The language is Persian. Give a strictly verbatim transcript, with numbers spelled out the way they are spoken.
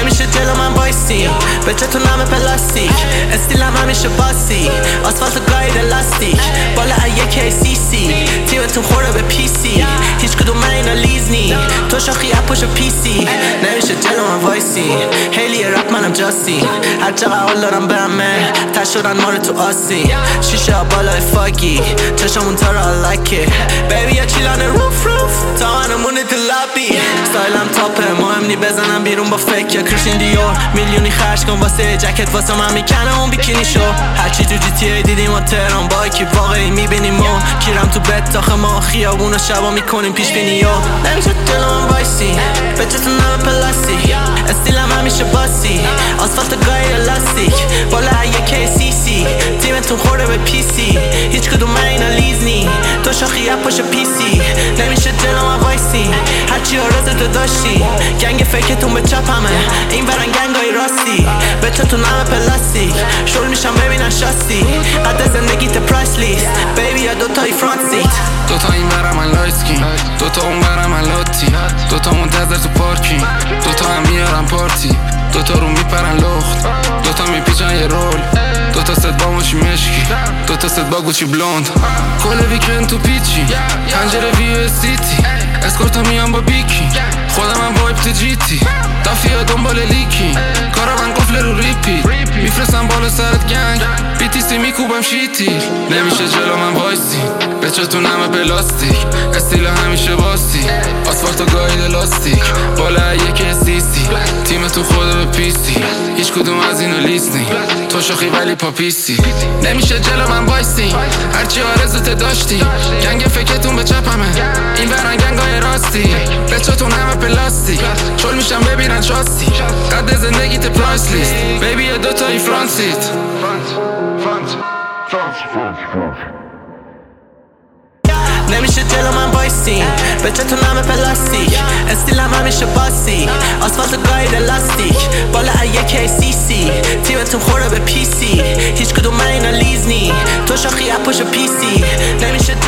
نمیشه جلو من وایسی به چتون همه پلاستیک استیلم همیشه باسی آسفالت گاید لاستیک بالا یک سی سی تیمتون خوره به پی سی هیچ کدوم من اینا لیز نی تو شاخی اپوش پی سی نمیشه جلو من وایسی هیلی رپ منم جاسی هر چقدر حال دارم برمه تش شدن ما رو تو آسی شیشه ها بالای فاگی چشمون تا را لکه بیبی یا چیلانه روف روف تا منمونه تو لابی ستایلم تاپه مهم نی بزنم بیرون با فکر یا کرشین دیور میلیونی خرج کن واسه جکت واسه من میکنه اون بیکینی شو هرچی تو جی تی ای دیدیم و تهران با کی واقعی میبینیم و کیرم تو بت داخل ما خیابون و شبا میکنیم پیش بینی و نمیشه جلو من وایسی به چتون همه پلاستیک استیلم همیشه باسی آسفالت گاید لاستیک بالا یک سی سی تیمتون خورده به پی سی هیچ کدوم من اینا لیز نی تو شاخی اپوش پی سی نمیشه جلو من وایسی هرچی آرزتو داشتی گنگ فکتون به چپ همه این برن گنگای راستی به چتون همه پلاستیک شل میشم ببینن شاستی قد زندگیت پرایس لیست بیبی یا دوتایی فرانت سیت دوتا این برم من لایسکین دوتا اون برم من لاتی دوتا منتظر تو پارکینگ دوتا هم میارم پارتی دوتا رو میپرن لخت دوتا میپیچن یه رول دوتا ست با موشی مشکی دوتا ست با گوچی بلوند کل ویکند تو پیچی پنجره ویو سیتی اسکورتا میام با بیکی خودم هم وایب تو جیتی دافیا دنبال لیکی کارا من قفل رو ریپیت میفرستم بالا سرت گنگ بیتیستی میکوبم شیتی نمیشه جلو من وایسی به چتون همه پلاستیک استیل همیشه باسی آسفالت و گاید لاستیک بالا یک سی سی تیمتون خود به پیسی هیچ کدوم از اینو لیست نی تو شاخی ولی پاپیسی نمیشه جلو من وایسی هرچی آرزوت داشتی گنگ فکتون به چپمه این برن گنگای راستی به چتون همه پلاستیک چل میشم ببینن شاستی قد زندگیت پرایس لیست بیبی یا دوتایی فرانت سیت نمیشه جلو من وایسی به چتون همه پلاستیک استیلم همیشه باسی آسفالت گاید لاستیک بالا یک سی سی تیمتون خوره به پی سی هیچ کدوم من اینا لیز نی تو شاخی اپوش پی سی نمیشه